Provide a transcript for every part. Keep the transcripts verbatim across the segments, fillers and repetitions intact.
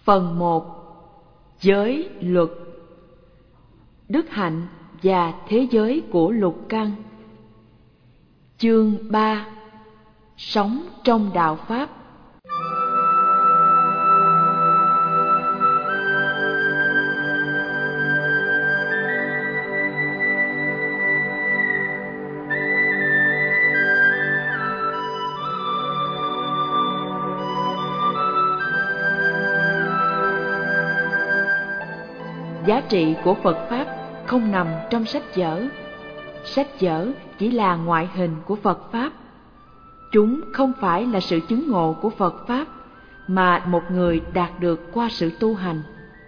Phần một. Giới luật. Đức hạnh và thế giới của lục căn. Chương ba. Sống trong đạo Pháp. Giá trị của Phật Pháp không nằm trong sách vở. Sách vở chỉ là ngoại hình của Phật Pháp. Chúng không phải là sự chứng ngộ của Phật Pháp, mà một người đạt được qua sự tu hành.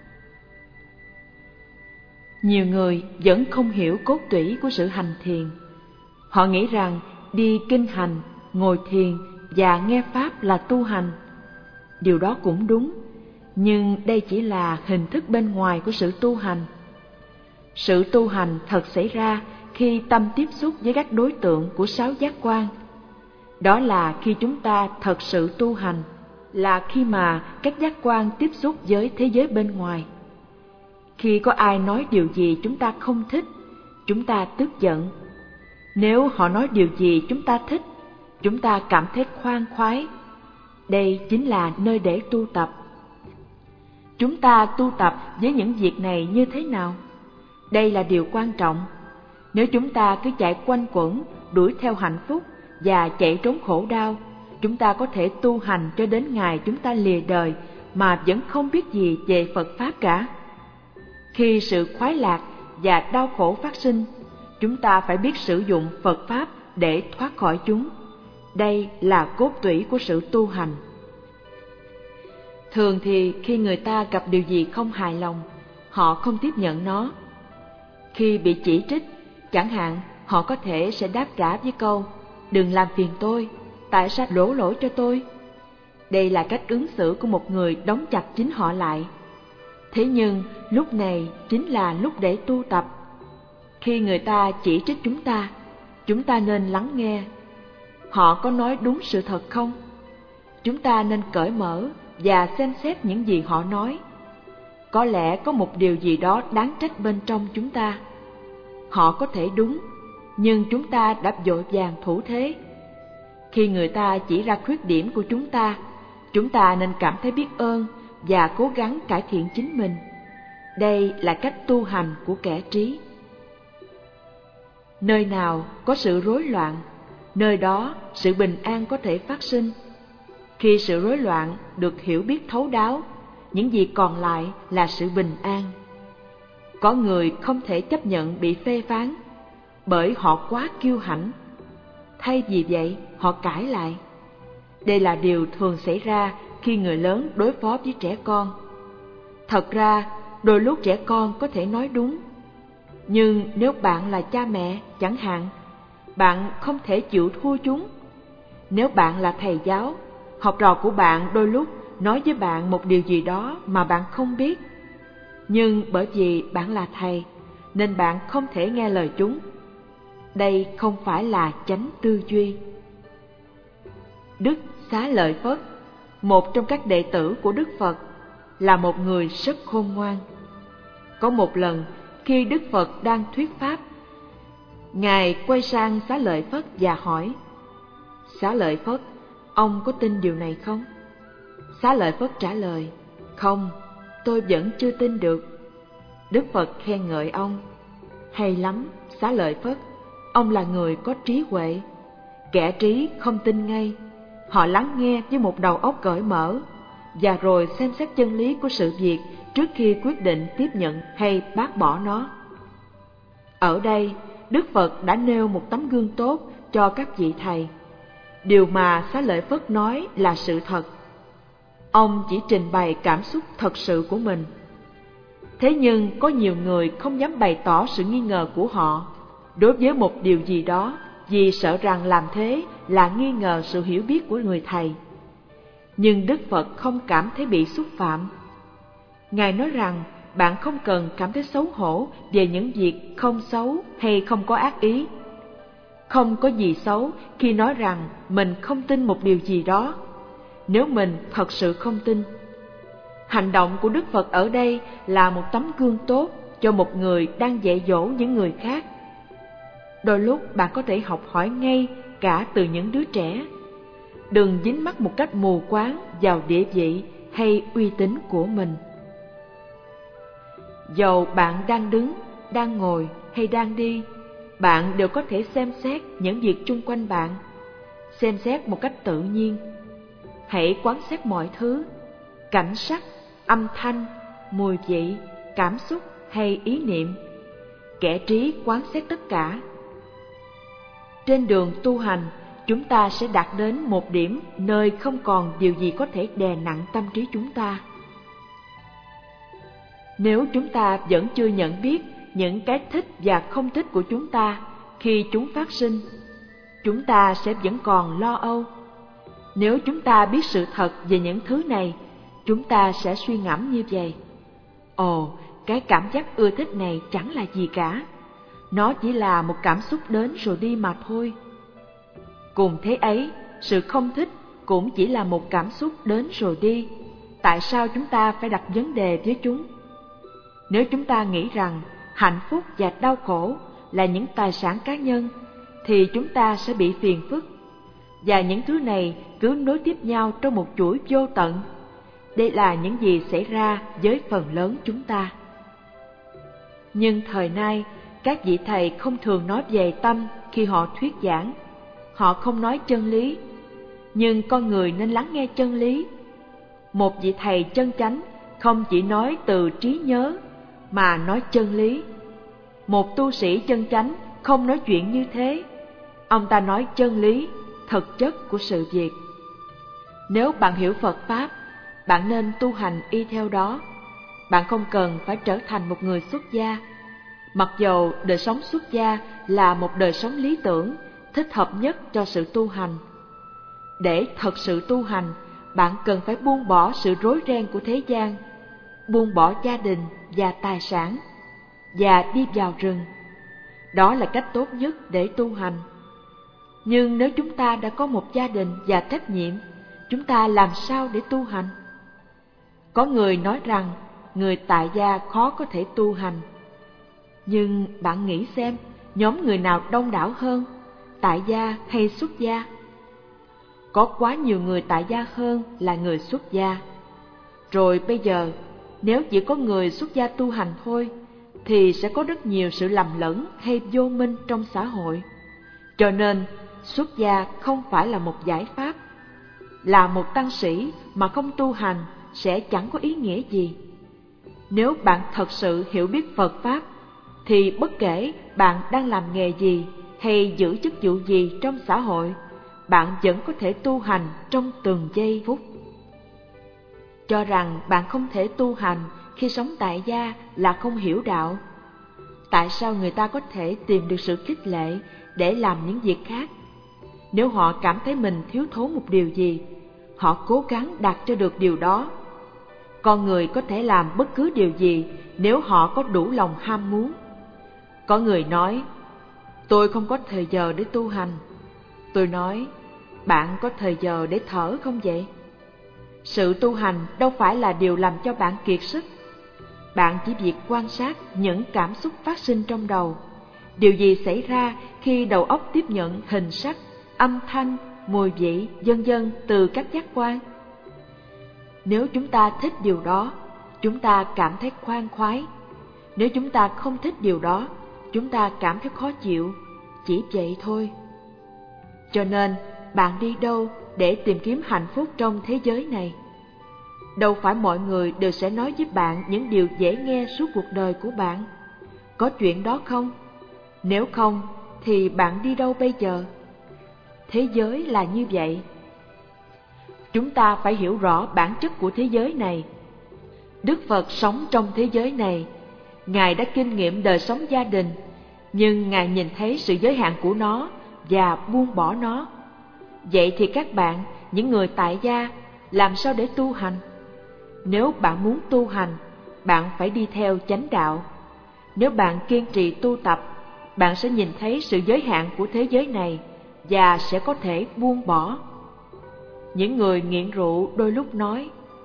Nhiều người vẫn không hiểu cốt tủy của sự hành thiền. Họ nghĩ rằng đi kinh hành, ngồi thiền và nghe Pháp là tu hành. Điều đó cũng đúng, nhưng đây chỉ là hình thức bên ngoài của sự tu hành. Sự tu hành thật xảy ra khi tâm tiếp xúc với các đối tượng của sáu giác quan. Đó là khi chúng ta thật sự tu hành, là khi mà các giác quan tiếp xúc với thế giới bên ngoài. Khi có ai nói điều gì chúng ta không thích, chúng ta tức giận. Nếu họ nói điều gì chúng ta thích, chúng ta cảm thấy khoan khoái. Đây chính là nơi để tu tập. Chúng ta tu tập với những việc này như thế nào? Đây là điều quan trọng. Nếu chúng ta cứ chạy quanh quẩn, đuổi theo hạnh phúc và chạy trốn khổ đau, chúng ta có thể tu hành cho đến ngày chúng ta lìa đời mà vẫn không biết gì về Phật Pháp cả. Khi sự khoái lạc và đau khổ phát sinh, chúng ta phải biết sử dụng Phật Pháp để thoát khỏi chúng. Đây là cốt tủy của sự tu hành. Thường thì khi người ta gặp điều gì không hài lòng, họ không tiếp nhận nó. Khi bị chỉ trích, chẳng hạn, họ có thể sẽ đáp trả với câu: "Đừng làm phiền tôi, tại sao đổ lỗi cho tôi?" Đây là cách ứng xử của một người đóng chặt chính họ lại. Thế nhưng lúc này chính là lúc để tu tập. Khi người ta chỉ trích chúng ta, chúng ta nên lắng nghe. Họ có nói đúng sự thật không? Chúng ta nên cởi mở và xem xét những gì họ nói. Có lẽ có một điều gì đó đáng trách bên trong chúng ta. Họ có thể đúng, nhưng chúng ta đã vội vàng thủ thế. Khi người ta chỉ ra khuyết điểm của chúng ta, chúng ta nên cảm thấy biết ơn và cố gắng cải thiện chính mình. Đây là cách tu hành của kẻ trí. Nơi nào có sự rối loạn, nơi đó sự bình an có thể phát sinh. Khi sự rối loạn được hiểu biết thấu đáo, những gì còn lại là sự bình an. Có người không thể chấp nhận bị phê phán, bởi họ quá kiêu hãnh. Thay vì vậy, họ cãi lại. Đây là điều thường xảy ra khi người lớn đối phó với trẻ con. Thật ra, đôi lúc trẻ con có thể nói đúng. Nhưng nếu bạn là cha mẹ, chẳng hạn, bạn không thể chịu thua chúng. Nếu bạn là thầy giáo, học trò của bạn đôi lúc nói với bạn một điều gì đó mà bạn không biết. Nhưng bởi vì bạn là thầy, nên bạn không thể nghe lời chúng. Đây không phải là chánh tư duy. Đức Xá Lợi Phất, một trong các đệ tử của Đức Phật, là một người rất khôn ngoan. Có một lần, khi Đức Phật đang thuyết pháp, Ngài quay sang Xá Lợi Phất và hỏi: "Xá Lợi Phất, ông có tin điều này không?" Xá Lợi Phất trả lời: "Không, tôi vẫn chưa tin được." Đức Phật khen ngợi ông: "Hay lắm, Xá Lợi Phất, ông là người có trí huệ. Kẻ trí không tin ngay, họ lắng nghe với một đầu óc cởi mở, và rồi xem xét chân lý của sự việc trước khi quyết định tiếp nhận hay bác bỏ nó." Ở đây, Đức Phật đã nêu một tấm gương tốt cho các vị thầy. Điều mà Xá Lợi Phất nói là sự thật. Ông chỉ trình bày cảm xúc thật sự của mình. Thế nhưng có nhiều người không dám bày tỏ sự nghi ngờ của họ đối với một điều gì đó, vì sợ rằng làm thế là nghi ngờ sự hiểu biết của người thầy. Nhưng Đức Phật không cảm thấy bị xúc phạm. Ngài nói rằng bạn không cần cảm thấy xấu hổ về những việc không xấu hay không có ác ý. Không có gì xấu khi nói rằng mình không tin một điều gì đó, nếu mình thật sự không tin. Hành động của Đức Phật ở đây là một tấm gương tốt cho một người đang dạy dỗ những người khác. Đôi lúc bạn có thể học hỏi ngay cả từ những đứa trẻ. Đừng dính mắc một cách mù quáng vào địa vị hay uy tín của mình. Dầu bạn đang đứng, đang ngồi hay đang đi, bạn đều có thể xem xét những việc chung quanh bạn, xem xét một cách tự nhiên. Hãy quan sát mọi thứ, cảnh sắc, âm thanh, mùi vị, cảm xúc hay ý niệm. Kẻ trí quan sát tất cả. Trên đường tu hành, chúng ta sẽ đạt đến một điểm nơi không còn điều gì có thể đè nặng tâm trí chúng ta. Nếu chúng ta vẫn chưa nhận biết những cái thích và không thích của chúng ta khi chúng phát sinh, chúng ta sẽ vẫn còn lo âu. Nếu chúng ta biết sự thật về những thứ này, chúng ta sẽ suy ngẫm như vậy: ồ, cái cảm giác ưa thích này chẳng là gì cả, nó chỉ là một cảm xúc đến rồi đi mà thôi. Cùng thế ấy, sự không thích cũng chỉ là một cảm xúc đến rồi đi. Tại sao chúng ta phải đặt vấn đề với chúng? Nếu chúng ta nghĩ rằng hạnh phúc và đau khổ là những tài sản cá nhân, thì chúng ta sẽ bị phiền phức. Và những thứ này cứ nối tiếp nhau trong một chuỗi vô tận. Đây là những gì xảy ra với phần lớn chúng ta. Nhưng thời nay, các vị thầy không thường nói về tâm khi họ thuyết giảng. Họ không nói chân lý, nhưng con người nên lắng nghe chân lý. Một vị thầy chân chánh không chỉ nói từ trí nhớ, mà nói chân lý. Một tu sĩ chân chánh không nói chuyện như thế. Ông ta nói chân lý, thực chất của sự việc. Nếu bạn hiểu Phật Pháp, bạn nên tu hành y theo đó. Bạn không cần phải trở thành một người xuất gia. Mặc dầu đời sống xuất gia là một đời sống lý tưởng, thích hợp nhất cho sự tu hành. Để thật sự tu hành, bạn cần phải buông bỏ sự rối ren của thế gian, buông bỏ gia đình và tài sản, và đi vào rừng. Đó là cách tốt nhất để tu hành. Nhưng nếu chúng ta đã có một gia đình và trách nhiệm, chúng ta làm sao để tu hành? Có người nói rằng người tại gia khó có thể tu hành. Nhưng bạn nghĩ xem, nhóm người nào đông đảo hơn, tại gia hay xuất gia? Có quá nhiều người tại gia hơn là người xuất gia. Rồi bây giờ, nếu chỉ có người xuất gia tu hành thôi, thì sẽ có rất nhiều sự lầm lẫn hay vô minh trong xã hội. Cho nên, xuất gia không phải là một giải pháp. Là một tăng sĩ mà không tu hành sẽ chẳng có ý nghĩa gì. Nếu bạn thật sự hiểu biết Phật Pháp, thì bất kể bạn đang làm nghề gì hay giữ chức vụ gì trong xã hội, bạn vẫn có thể tu hành trong từng giây phút. Cho rằng bạn không thể tu hành khi sống tại gia là không hiểu đạo. Tại sao người ta có thể tìm được sự khích lệ để làm những việc khác? Nếu họ cảm thấy mình thiếu thốn một điều gì, họ cố gắng đạt cho được điều đó. Con người có thể làm bất cứ điều gì nếu họ có đủ lòng ham muốn. Có người nói, tôi không có thời giờ để tu hành. Tôi nói, bạn có thời giờ để thở không vậy? Sự tu hành đâu phải là điều làm cho bạn kiệt sức. Bạn chỉ việc quan sát những cảm xúc phát sinh trong đầu. Điều gì xảy ra khi đầu óc tiếp nhận hình sắc, âm thanh, mùi vị, vân vân từ các giác quan? Nếu chúng ta thích điều đó, chúng ta cảm thấy khoan khoái. Nếu chúng ta không thích điều đó, chúng ta cảm thấy khó chịu. Chỉ vậy thôi. Cho nên, bạn đi đâu để tìm kiếm hạnh phúc trong thế giới này? Đâu phải mọi người đều sẽ nói với bạn những điều dễ nghe suốt cuộc đời của bạn. Có chuyện đó không? Nếu không, thì bạn đi đâu bây giờ? Thế giới là như vậy. Chúng ta phải hiểu rõ bản chất của thế giới này. Đức Phật sống trong thế giới này. Ngài đã kinh nghiệm đời sống gia đình, nhưng Ngài nhìn thấy sự giới hạn của nó và buông bỏ nó. Vậy thì các bạn, những người tại gia, làm sao để tu hành? Nếu bạn muốn tu hành, bạn phải đi theo chánh đạo. Nếu bạn kiên trì tu tập, bạn sẽ nhìn thấy sự giới hạn của thế giới này và sẽ có thể buông bỏ. Những người nghiện rượu đôi lúc nói,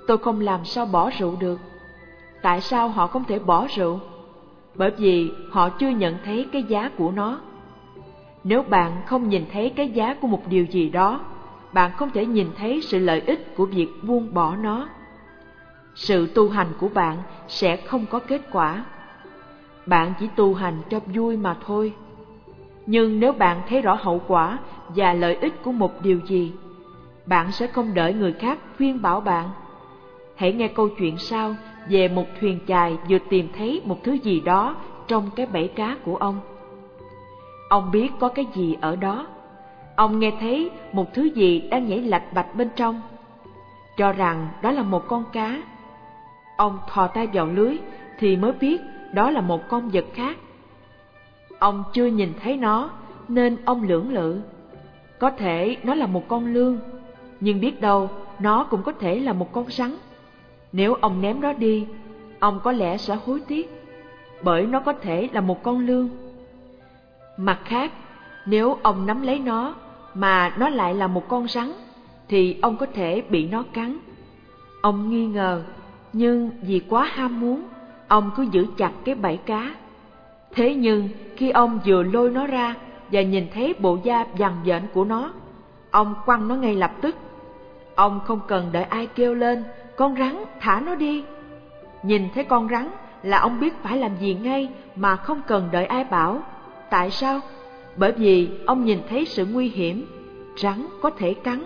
tôi không làm sao bỏ rượu được. Tại sao họ không thể bỏ rượu? Bởi vì họ chưa nhận thấy cái giá của nó. Nếu bạn không nhìn thấy cái giá của một điều gì đó, bạn không thể nhìn thấy sự lợi ích của việc buông bỏ nó. Sự tu hành của bạn sẽ không có kết quả. Bạn chỉ tu hành cho vui mà thôi. Nhưng nếu bạn thấy rõ hậu quả và lợi ích của một điều gì, bạn sẽ không đợi người khác khuyên bảo bạn. Hãy nghe câu chuyện sau về một thuyền chài vừa tìm thấy một thứ gì đó trong cái bẫy cá của ông. Ông biết có cái gì ở đó. Ông nghe thấy một thứ gì đang nhảy lạch bạch bên trong, cho rằng đó là một con cá. Ông thò tay vào lưới thì mới biết đó là một con vật khác. Ông chưa nhìn thấy nó nên ông lưỡng lự. Có thể nó là một con lươn, nhưng biết đâu nó cũng có thể là một con rắn. Nếu ông ném nó đi, ông có lẽ sẽ hối tiếc, bởi nó có thể là một con lươn. Mặt khác, nếu ông nắm lấy nó mà nó lại là một con rắn, thì ông có thể bị nó cắn. Ông nghi ngờ, nhưng vì quá ham muốn, ông cứ giữ chặt cái bẫy cá. Thế nhưng khi ông vừa lôi nó ra và nhìn thấy bộ da vằn vện của nó, ông quăng nó ngay lập tức. Ông không cần đợi ai kêu lên, con rắn, thả nó đi. Nhìn thấy con rắn là ông biết phải làm gì ngay mà không cần đợi ai bảo. Tại sao? Bởi vì ông nhìn thấy sự nguy hiểm, rắn có thể cắn.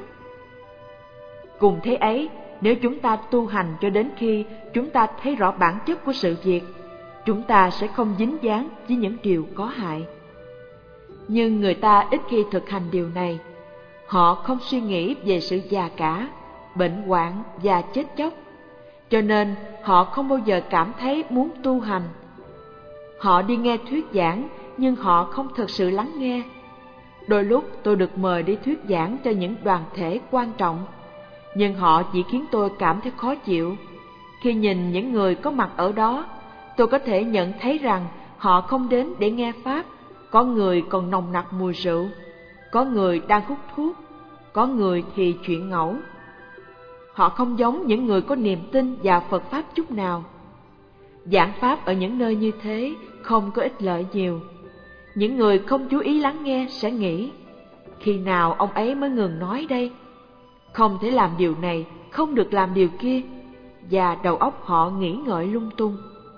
Cùng thế ấy, nếu chúng ta tu hành cho đến khi chúng ta thấy rõ bản chất của sự việc, chúng ta sẽ không dính dáng với những điều có hại. Nhưng người ta ít khi thực hành điều này. Họ không suy nghĩ về sự già cả, bệnh hoạn và chết chóc, cho nên họ không bao giờ cảm thấy muốn tu hành. Họ đi nghe thuyết giảng, nhưng họ không thực sự lắng nghe. Đôi lúc tôi được mời đi thuyết giảng cho những đoàn thể quan trọng, nhưng họ chỉ khiến tôi cảm thấy khó chịu. Khi nhìn những người có mặt ở đó, tôi có thể nhận thấy rằng họ không đến để nghe Pháp. Có người còn nồng nặc mùi rượu, có người đang hút thuốc, có người thì chuyện ngẫu. Họ không giống những người có niềm tin vào Phật Pháp chút nào. Giảng Pháp ở những nơi như thế không có ích lợi nhiều. Những người không chú ý lắng nghe sẽ nghĩ, khi nào ông ấy mới ngừng nói đây? Không thể làm điều này, không được làm điều kia, và đầu óc họ nghĩ ngợi lung tung.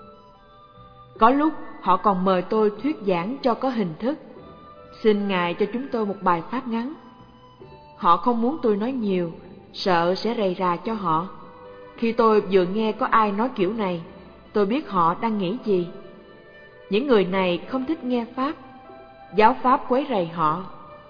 Có lúc họ còn mời tôi thuyết giảng cho có hình thức. Xin Ngài cho chúng tôi một bài pháp ngắn. Họ không muốn tôi nói nhiều, sợ sẽ rầy rà cho họ. Khi tôi vừa nghe có ai nói kiểu này, tôi biết họ đang nghĩ gì. Những người này không thích nghe Pháp, giáo Pháp quấy rầy họ.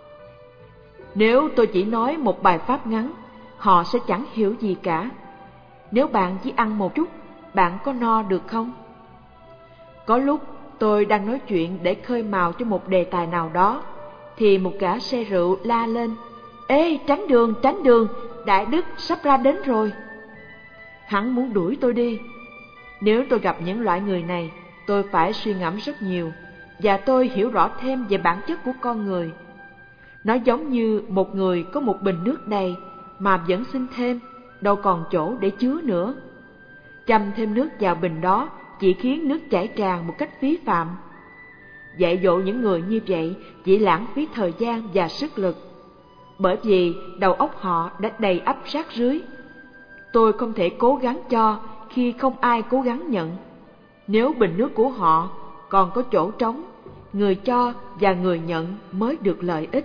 Nếu tôi chỉ nói một bài Pháp ngắn, họ sẽ chẳng hiểu gì cả. Nếu bạn chỉ ăn một chút, bạn có no được không? Có lúc tôi đang nói chuyện để khơi mào cho một đề tài nào đó, thì một gã xe rượu la lên, ê, tránh đường, tránh đường, Đại Đức sắp ra đến rồi. Hắn muốn đuổi tôi đi. Nếu tôi gặp những loại người này, tôi phải suy ngẫm rất nhiều, và tôi hiểu rõ thêm về bản chất của con người. Nó giống như một người có một bình nước đầy mà vẫn xin thêm, đâu còn chỗ để chứa nữa. Châm thêm nước vào bình đó chỉ khiến nước chảy tràn một cách phí phạm. Dạy dỗ những người như vậy chỉ lãng phí thời gian và sức lực, bởi vì đầu óc họ đã đầy ắp rác rưới. Tôi không thể cố gắng cho khi không ai cố gắng nhận. Nếu bình nước của họ còn có chỗ trống, người cho và người nhận mới được lợi ích.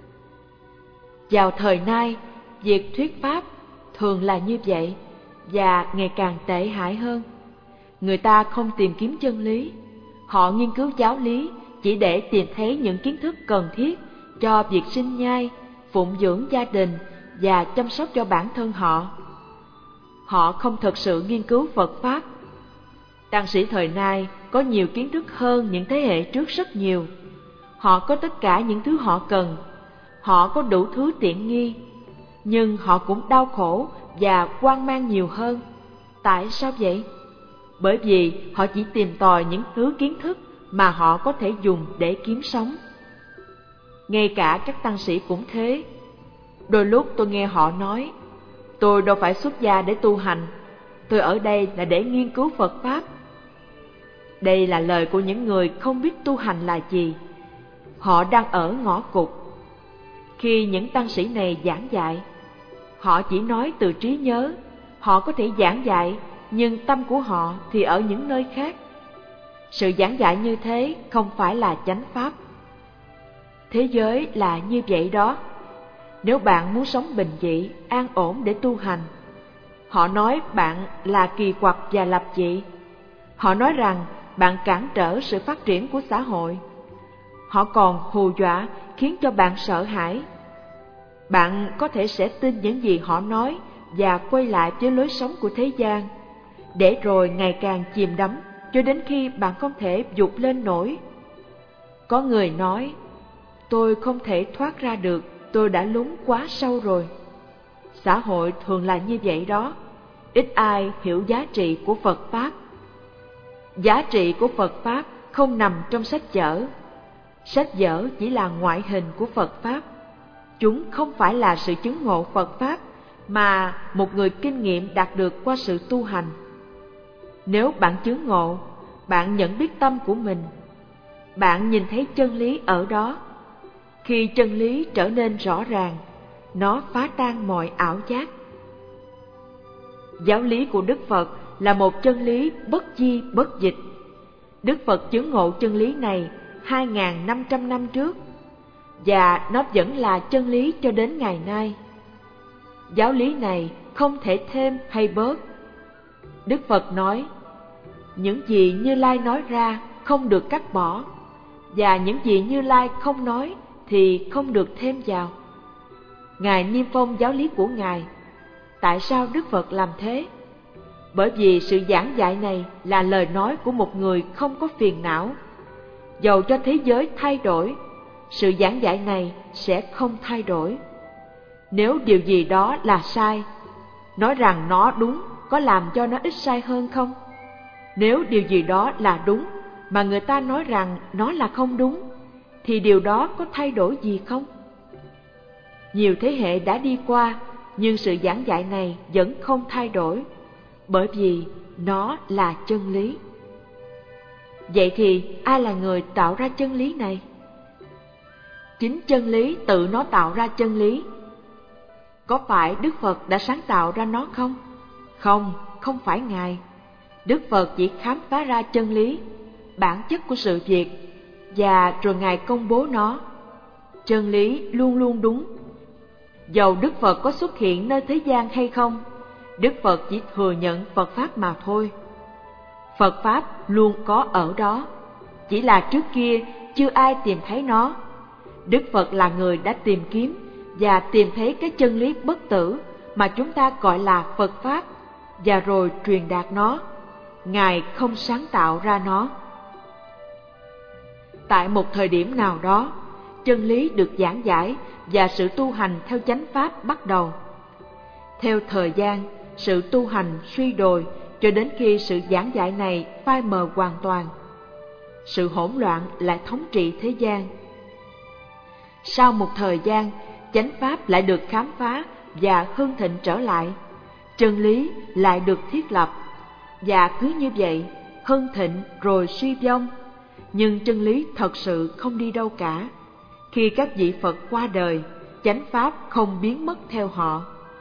Vào thời nay, việc thuyết pháp thường là như vậy, và ngày càng tệ hại hơn. Người ta không tìm kiếm chân lý, họ nghiên cứu giáo lý chỉ để tìm thấy những kiến thức cần thiết cho việc sinh nhai, phụng dưỡng gia đình và chăm sóc cho bản thân họ. Họ không thực sự nghiên cứu Phật Pháp. Tăng sĩ thời nay có nhiều kiến thức hơn những thế hệ trước rất nhiều. Họ có tất cả những thứ họ cần, họ có đủ thứ tiện nghi, nhưng họ cũng đau khổ và hoang mang nhiều hơn. Tại sao vậy? Bởi vì họ chỉ tìm tòi những thứ kiến thức mà họ có thể dùng để kiếm sống. Ngay cả các tăng sĩ cũng thế. Đôi lúc tôi nghe họ nói, tôi đâu phải xuất gia để tu hành, tôi ở đây là để nghiên cứu Phật Pháp. Đây là lời của những người không biết tu hành là gì. Họ đang ở ngõ cụt. Khi những tăng sĩ này giảng dạy, họ chỉ nói từ trí nhớ. Họ có thể giảng dạy, nhưng tâm của họ thì ở những nơi khác. Sự giảng dạy như thế không phải là chánh pháp. Thế giới là như vậy đó. Nếu bạn muốn sống bình dị, an ổn để tu hành, họ nói bạn là kỳ quặc và lập dị. Họ nói rằng bạn cản trở sự phát triển của xã hội. Họ còn hù dọa khiến cho bạn sợ hãi. Bạn có thể sẽ tin những gì họ nói và quay lại với lối sống của thế gian, để rồi ngày càng chìm đắm cho đến khi bạn không thể vụt lên nổi. Có người nói, tôi không thể thoát ra được, tôi đã lún quá sâu rồi. Xã hội thường là như vậy đó. Ít ai hiểu giá trị của Phật Pháp. Giá trị của Phật Pháp không nằm trong sách vở. Sách vở chỉ là ngoại hình của Phật Pháp. Chúng không phải là sự chứng ngộ Phật Pháp mà một người kinh nghiệm đạt được qua sự tu hành. Nếu bạn chứng ngộ, bạn nhận biết tâm của mình. Bạn nhìn thấy chân lý ở đó. Khi chân lý trở nên rõ ràng, nó phá tan mọi ảo giác. Giáo lý của Đức Phật là một chân lý bất di bất dịch. Đức Phật chứng ngộ chân lý này hai nghìn năm trăm năm trước, và nó vẫn là chân lý cho đến ngày nay. Giáo lý này không thể thêm hay bớt. Đức Phật nói, những gì Như Lai nói ra không được cắt bỏ, và những gì Như Lai không nói thì không được thêm vào. Ngài niêm phong giáo lý của Ngài. Tại sao Đức Phật làm thế? Bởi vì sự giảng dạy này là lời nói của một người không có phiền não. Dầu cho thế giới thay đổi, sự giảng dạy này sẽ không thay đổi. Nếu điều gì đó là sai, nói rằng nó đúng có làm cho nó ít sai hơn không? Nếu điều gì đó là đúng mà người ta nói rằng nó là không đúng, thì điều đó có thay đổi gì không? Nhiều thế hệ đã đi qua, nhưng sự giảng dạy này vẫn không thay đổi, bởi vì nó là chân lý. Vậy thì ai là người tạo ra chân lý này? Chính chân lý tự nó tạo ra chân lý. Có phải Đức Phật đã sáng tạo ra nó không? Không, không phải Ngài. Đức Phật chỉ khám phá ra chân lý, bản chất của sự việc, và rồi Ngài công bố nó. Chân lý luôn luôn đúng. Dầu Đức Phật có xuất hiện nơi thế gian hay không, Đức Phật chỉ thừa nhận Phật Pháp mà thôi. Phật Pháp luôn có ở đó, chỉ là trước kia chưa ai tìm thấy nó. Đức Phật là người đã tìm kiếm và tìm thấy cái chân lý bất tử mà chúng ta gọi là Phật Pháp, và rồi truyền đạt nó. Ngài không sáng tạo ra nó. Tại một thời điểm nào đó, chân lý được giảng giải và sự tu hành theo chánh pháp bắt đầu. Theo thời gian, sự tu hành suy đồi cho đến khi sự giảng giải này phai mờ hoàn toàn. Sự hỗn loạn lại thống trị thế gian. Sau một thời gian, chánh pháp lại được khám phá và hưng thịnh trở lại. Chân lý lại được thiết lập, và cứ như vậy, hưng thịnh rồi suy vong. Nhưng chân lý thật sự không đi đâu cả. Khi các vị Phật qua đời, chánh pháp không biến mất theo họ.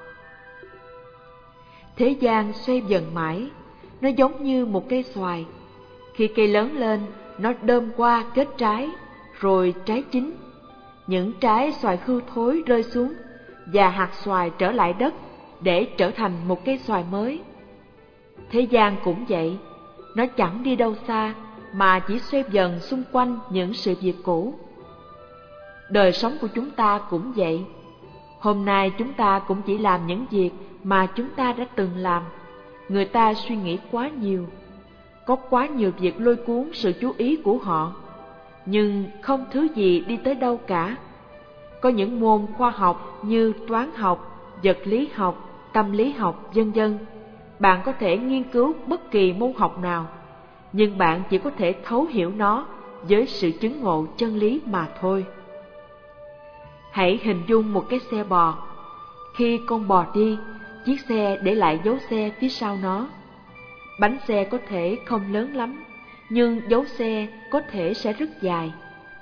Thế gian xoay dần mãi, nó giống như một cây xoài. Khi cây lớn lên, nó đơm qua kết trái, rồi trái chín. Những trái xoài hư thối rơi xuống, và hạt xoài trở lại đất để trở thành một cây xoài mới. Thế gian cũng vậy, nó chẳng đi đâu xa, mà chỉ xoay dần xung quanh những sự việc cũ. Đời sống của chúng ta cũng vậy. Hôm nay chúng ta cũng chỉ làm những việc mà chúng ta đã từng làm. Người ta suy nghĩ quá nhiều, có quá nhiều việc lôi cuốn sự chú ý của họ, nhưng không thứ gì đi tới đâu cả. Có những môn khoa học như toán học, vật lý học, tâm lý học, vân vân. Bạn có thể nghiên cứu bất kỳ môn học nào, nhưng bạn chỉ có thể thấu hiểu nó với sự chứng ngộ chân lý mà thôi. Hãy hình dung một cái xe bò. Khi con bò đi, chiếc xe để lại dấu xe phía sau nó. Bánh xe có thể không lớn lắm, nhưng dấu xe có thể sẽ rất dài.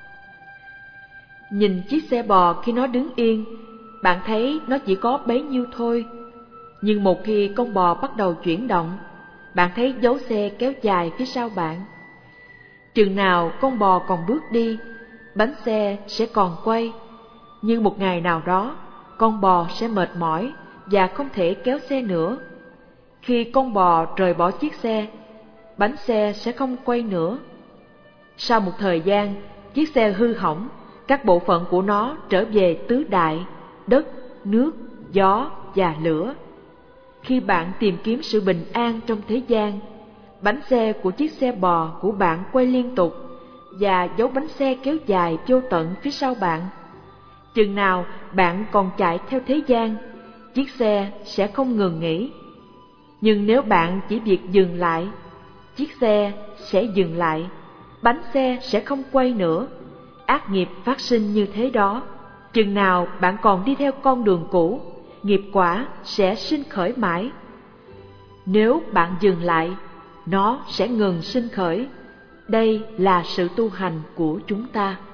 Nhìn chiếc xe bò khi nó đứng yên, bạn thấy nó chỉ có bấy nhiêu thôi. Nhưng một khi con bò bắt đầu chuyển động, bạn thấy dấu xe kéo dài phía sau bạn. Chừng nào con bò còn bước đi, bánh xe sẽ còn quay. Nhưng một ngày nào đó, con bò sẽ mệt mỏi và không thể kéo xe nữa. Khi con bò rời bỏ chiếc xe, bánh xe sẽ không quay nữa. Sau một thời gian, chiếc xe hư hỏng, các bộ phận của nó trở về tứ đại: đất, nước, gió và lửa. Khi bạn tìm kiếm sự bình an trong thế gian, bánh xe của chiếc xe bò của bạn quay liên tục và dấu bánh xe kéo dài vô tận phía sau bạn. Chừng nào bạn còn chạy theo thế gian, chiếc xe sẽ không ngừng nghỉ. Nhưng nếu bạn chỉ việc dừng lại, chiếc xe sẽ dừng lại, bánh xe sẽ không quay nữa. Ác nghiệp phát sinh như thế đó. Chừng nào bạn còn đi theo con đường cũ, nghiệp quả sẽ sinh khởi mãi. Nếu bạn dừng lại, nó sẽ ngừng sinh khởi. Đây là sự tu hành của chúng ta.